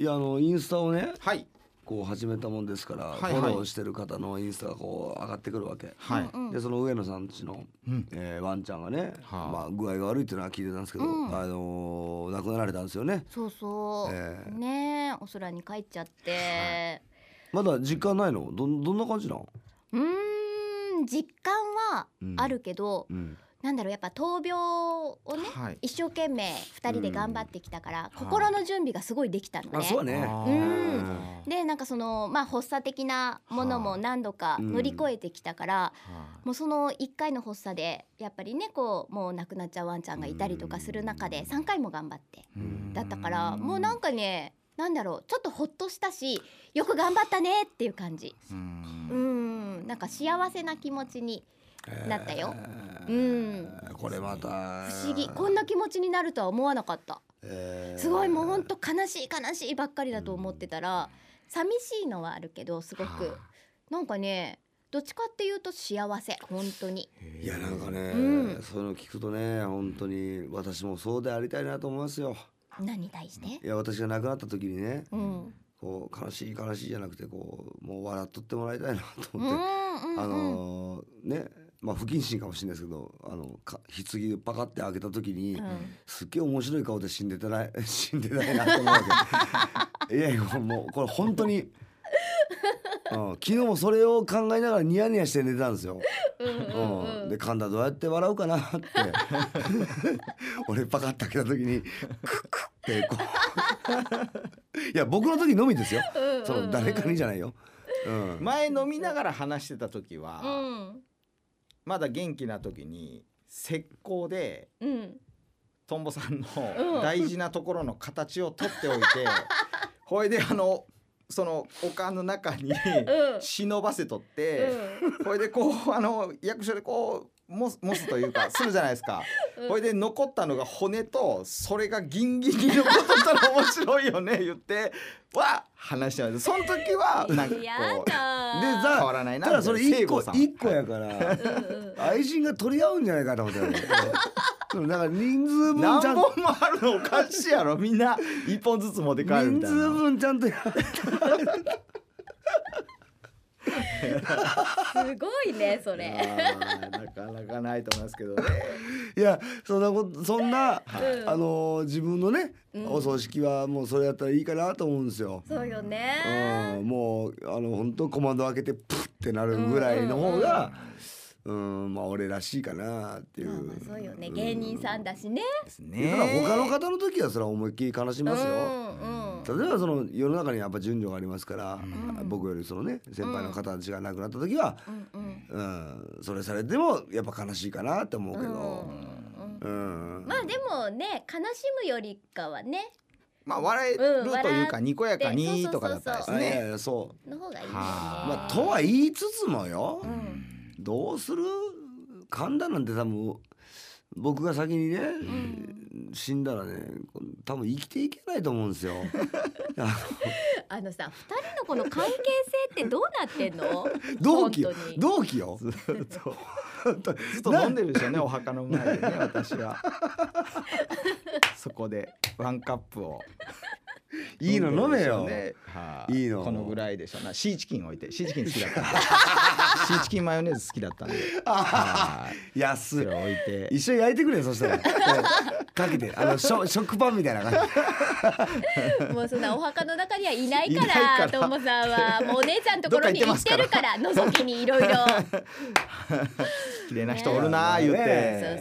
いやインスタをねはいこう始めたもんですから、 はいフォローしてる方のインスタがこう上がってくるわけ、 はい、 でその上野さんちの、ワンちゃんがね、まあ、具合が悪いっていうのは聞いてたんですけど、亡くなられたんですよね。 そうそう、ねお空に帰っちゃって、 まだ実感ないの？どんな感じなの？ 実感はあるけど、なんだろうやっぱ闘病をね、一生懸命2人で頑張ってきたから、心の準備がすごいできたのね。 そうね。 でなんかその発作的なものも何度か乗り越えてきたから、もうその1回の発作でやっぱりねこうもう亡くなっちゃうワンちゃんがいたりとかする中で3回も頑張ってだったから、もうなんかねなんだろうちょっとほっとしたし、よく頑張ったねっていう感じ。なんか幸せな気持ちになったよ。 これまた不思議、こんな気持ちになるとは思わなかった。すごいもうほんと悲しいばっかりだと思ってたら、寂しいのはあるけどすごくなんかねどっちかっていうと幸せ本当に。 いやなんかね、そういうの聞くとね本当に私もそうでありたいなと思いますよ。 何に対して？ いや私が亡くなった時にね、こう悲しいじゃなくてこうもう笑っとってもらいたいなと思って、ねまあ不謹慎かもしれないですけど棺パカって開けた時に、すっげえ面白い顔で死んでないなと思うわけ。いやいやもうこれ本当に、昨日もそれを考えながらニヤニヤして寝てたんですよ。で神田どうやって笑うかなって俺パカッて開けた時にクックってこういや僕の時のみですよ、その誰かにじゃないよ。 前飲みながら話してた時は、まだ元気な時に石膏で、トンボさんの大事なところの形を取っておいて、ほいでその丘の中に忍ばせとって、ほいでこう役所でこうモスというかするじゃないですか。ほいで残ったのが骨と、それがギンギンに残っとったら面白いよね言っては話してます。その時はなんかこうで変わらないな。 ただそれ1個やから愛人が取り合うんじゃないかと思ってだから人数分ちゃん何本もあるのおかしいやろ。みんな1本ずつ持って帰るみたいな。 人数分ちゃんとやすごいねそれ。 なかなかないと思いますけどね。 いやそんな自分のね、お葬式はもうそれやったらいいかなと思うんですよ。 そうよね。 もう本当コマンド開けてプッってなるぐらいの方がまあ俺らしいかなっていう。 そうよね、芸人さんだしね。 だから他の方の時はそれは思いっきり悲しみますよ。例えばその世の中にやっぱ順序がありますから、僕よりそのね先輩の方たちが亡くなった時は、それされてもやっぱ悲しいかなって思うけど、 まあでもね悲しむよりかはね、 まあ笑えるというかにこやかにとかだったですね。 そうの方がいいよね。 まあとは言いつつもよ、どうする？神田なんて多分僕が先にね、死んだらね多分生きていけないと思うんですよ。 さ2人のこの関係性ってどうなってんの？ 同期よ。 ずっと飲んでるでしょうねお墓の前でね私は。そこでワンカップをいいの飲めよ。いいのこのぐらいでしょうな。シーチキン置いて、シーチキン好きだったんでシーチキンマヨネーズ好きだったんで安い。 それ置いて一緒に焼いてくれそしたらかけて食パンみたいな感じ。もうそんなお墓の中にはいないからともさんはもうお姉ちゃんのところに行ってるから覗きにいろいろ綺麗な人おるな言って。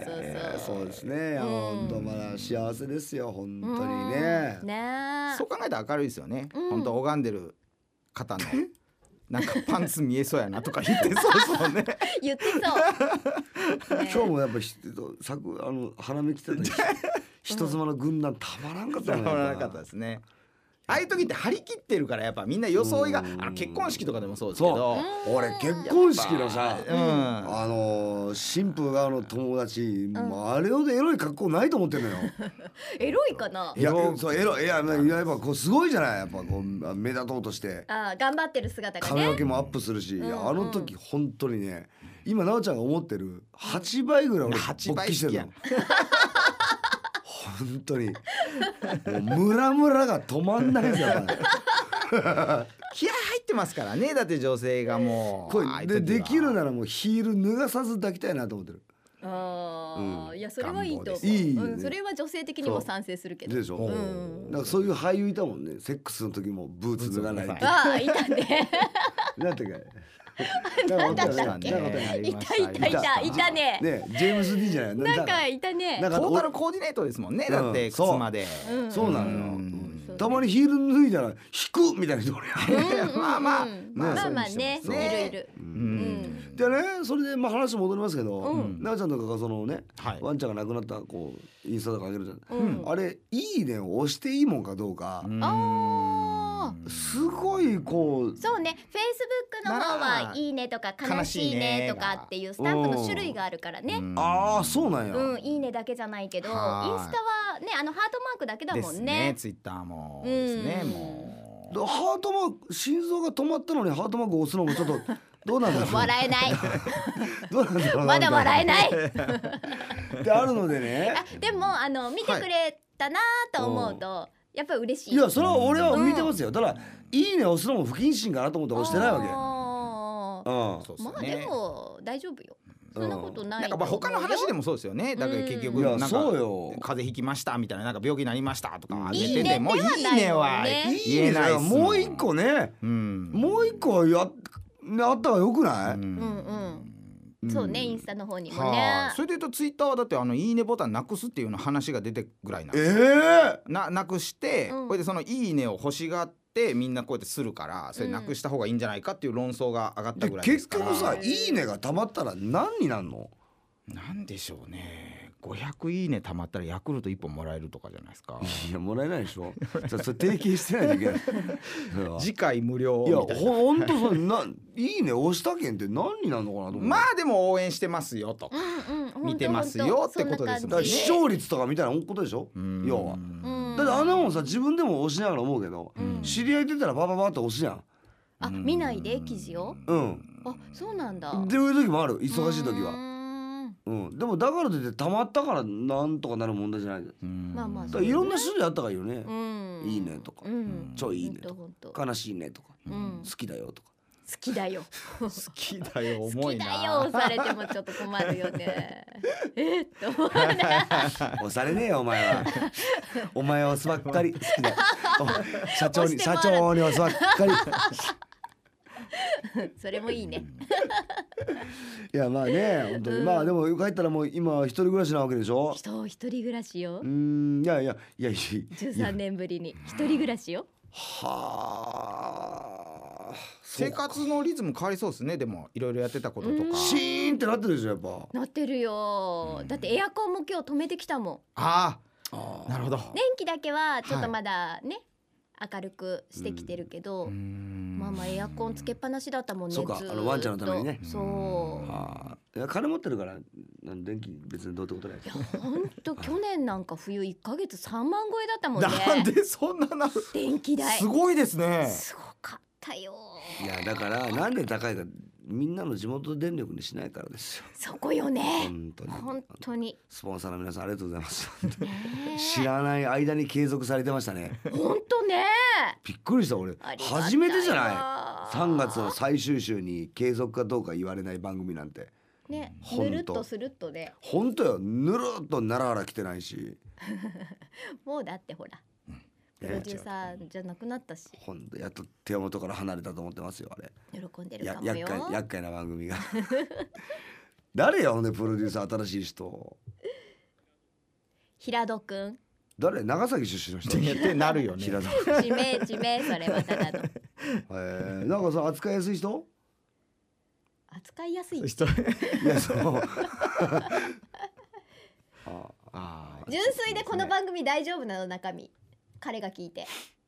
そうですね。本当まだ幸せですよ本当にね。 そう考えたら明るいですよね。本当拝んでる方のなんかパンツ見えそうやなとか言ってそうね。 言ってそう。 今日もやっぱ花見来てた時人妻の軍団たまらんかったね。 たまらなかったですね。ああいう時って張り切ってるからやっぱみんな装いが結婚式とかでもそうですけど、 俺結婚式のさ新婦側の友達あれほどエロい格好ないと思ってんのよ。 エロいかな。 いやそうエロい。やっぱこうすごいじゃない。やっぱこう目立とうとして頑張ってる姿がね髪の毛もアップするし、あの時本当にね今奈緒ちゃんが思ってる8倍ぐらい俺勃起してるの。本本当にもうムラムラが止まんないですよ気合入ってますからね。だって女性がもうこれできるならもうヒール脱がさず抱きたいなと思ってる。 いやそれはいいと思う。 いいねそれは女性的にも賛成するけど。 でしょ。なんかそういう俳優いたもんね。セックスの時もブーツ脱がないって。 いたね。 なんてか。 なんだったっけ。いたね。 ね、ジェームス D じゃない。 なんかいたね。 トータルコーディネートですもんね。だって靴まで。 そうなのよ。たまにヒール脱いだら引くみたいな人もね。 まあまあね、いる。 でね、それでまあ話戻りますけど、なおちゃんとかがそのね、ワンちゃんが亡くなったこうインスタとか上げるじゃん。あれいいねを押していいもんかどうか。すごいこう。 そうね、フェイスブックの方はいいねとか悲しいねとかっていうスタンプの種類があるからね。 ああ、そうなんや。 いいねだけじゃないけど、インスタはね、ハートマークだけだもんね。 ツイッターもですね。もうハートマーク、心臓が止まったのにハートマーク押すのもちょっとどうなんだろう。 笑えない。 どうなんだろう。 まだ笑えない。 であるのでね。 でも見てくれたなと思うとやっぱり嬉しい。 いやそれは俺は見てますよ。ただいいね押すのも不謹慎かなと思って押してないわけ。 まあでも大丈夫よ。そんなことない。 なんか他の話でもそうですよね。だから結局なんか風邪ひきましたみたいな、なんか病気になりましたとかあげててもいいねは言えない。 もう一個ね、もう一個あった方がよくない？ そうね、インスタの方にもね。 それで言うとツイッターはだっていいねボタンなくすっていうの話が出てぐらいなんですよ。なくしてこれでそのいいねを欲しがってみんなこうやってするから、それなくした方がいいんじゃないかっていう論争が上がったぐらいですから。 結局さ、いいねがたまったら何になんの？ なんでしょうね。500いいねたまったらヤクルト1本もらえるとかじゃないですか。 いやもらえないでしょ。それ提携してないといけない。 次回無料みたいな。いやほんとそういいね押したけんって何になるのかなと思う。 まあでも応援してますよとか見てますよってことですもんね。 視聴率とかみたいなことでしょ。要はだってあんなもんさ、自分でも押しながら思うけど、知り合い出たらバババって押すやん。 見ないで記事を。あ、そうなんだ。 っていう時もある、忙しい時は。でもだからといってたまったからなんとかなる問題じゃない。 まあまあいろんな種類あったからいいよね。いいねとかちょいいいねとか悲しいねとか好きだよとか。 好きだよ好きだよ重いな。 好きだよされてもちょっと困るよね。 押されねえよお前は。お前は押すばっかり好きだよ。社長に押すばっかり。 それもいいね。 いやまあね、本当にまあでも帰ったらもう今一人暮らしなわけでしょ。 一人暮らしよ。 いや 13年ぶりに一人暮らしよ。 はあ。 生活のリズム変わりそうですね。でもいろいろやってたこととかシーンってなってるでしょ。やっぱなってるよ。だってエアコンも今日止めてきたもん。 なるほど。 電気だけはちょっとまだね、明るくしてきてるけど、まあエアコンつけっぱなしだったもんね。 そうか、ワンちゃんのためにね。 そう。 いや金持ってるから電気別にどうってことない。 いや本当去年なんか冬1ヶ月3万超えだったもんね。 なんでそんななる？ 電気代すごいですね。 すごかったよ。 いやだからなんで高いか、みんなの地元電力にしないからですよ。 そこよね。 本当にスポンサーの皆さんありがとうございます。知ねらない間に継続されてましたね。 本当ね。 びっくりした俺。初めてじゃない。3月の最終週に継続かどうか言われない番組なんて。 ね、ぬるっとするっとね。 本当よ、ぬるっと奈良原来てないし。 もうだってほら。プロデューサーじゃなくなったし。 本当やっと手元から離れたと思ってますよあれ。 喜んでるかもよ。 厄介な番組が。誰やほんでプロデューサー新しい人。 平戸くん。 誰？長崎出身の人。 ってなるよね。 平戸。 地名それはただの。 なんかさ扱いやすい人？ 扱いやすい人。いやそう。 純粋でこの番組大丈夫なの中身。彼が聞いて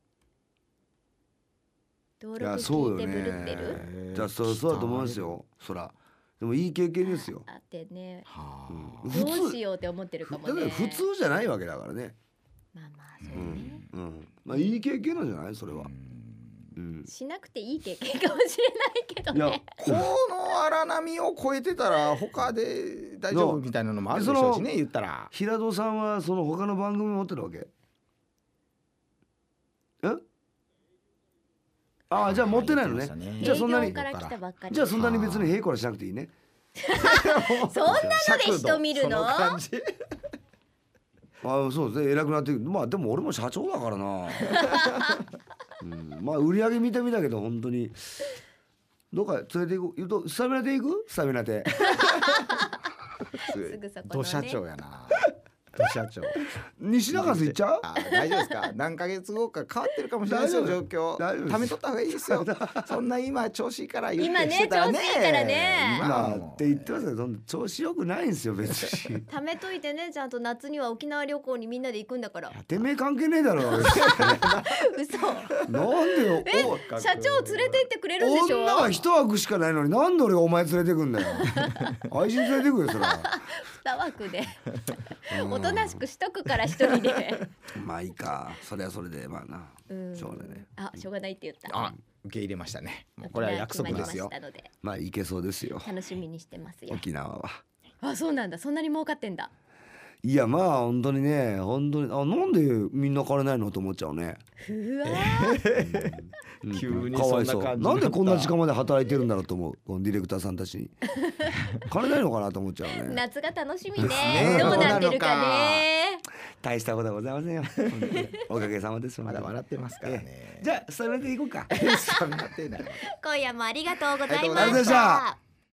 登録聞いてブルってる。 じゃあそうだと思いますよ。そらでもいい経験ですよ。 あってね、 どうしようって思ってるかもね。 普通じゃないわけだからね。 まあそうね。 まあいい経験なんじゃないそれは。 しなくていい経験かもしれないけどね。 この荒波を超えてたら他で大丈夫みたいなのもあるでしょうしね、言ったら。 平戸さんはその他の番組持ってるわけ？ああ、じゃあ持ってないのね。じゃあそんなに、じゃあそんなに別にへいこらしなくていいね。 そんなので人見るの？ ああ、そうですね、偉くなっていく。まあでも俺も社長だからな。まあ売り上げ見てみたけど本当にどっか連れて行く。言うとスタミナ亭行く？スタミナ亭。 すぐそこのね。 ど社長やな。ど社長。 西中洲行っちゃう？ 大丈夫ですか？何ヶ月後か変わってるかもしれないですよ、状況。貯めとった方がいいですよ。そんな今調子いいから言ってしてたらね。 今ね、調子いいからね。 まあって言ってますけど、調子よくないんですよ別に。 貯めといてね、ちゃんと夏には沖縄旅行にみんなで行くんだから。 てめえ関係ねえだろ。 嘘。 なんでよ。 社長連れて行ってくれるんでしょ。 女は一枠しかないのになんで俺がお前連れてくんだよ。愛人連れてくよそれは。 2枠でおとなしくしとくから一人で。 まあいいか、それはそれでまあな、しょうがないね。 あ、しょうがないって言った。 受け入れましたね。もうこれは約束ですよ。 まあいけそうですよ。 楽しみにしてますよ。 沖縄は。 あ、そうなんだ。そんなに儲かってんだ。 いやまあ本当にね、本当になんでみんな枯れないのと思っちゃうね。 うわ急にかわいそう。 そんな感じ。 なんでこんな時間まで働いてるんだろうと思う。このディレクターさんたちに。枯れないのかなと思っちゃうね。 夏が楽しみね。どうなってるかね。 大したことはございませんよ。おかげさまです。 まだ笑ってますからね。 じゃあスタミナで行こうか。 スタミナってない。 今夜もありがとうございまありがとうございましした。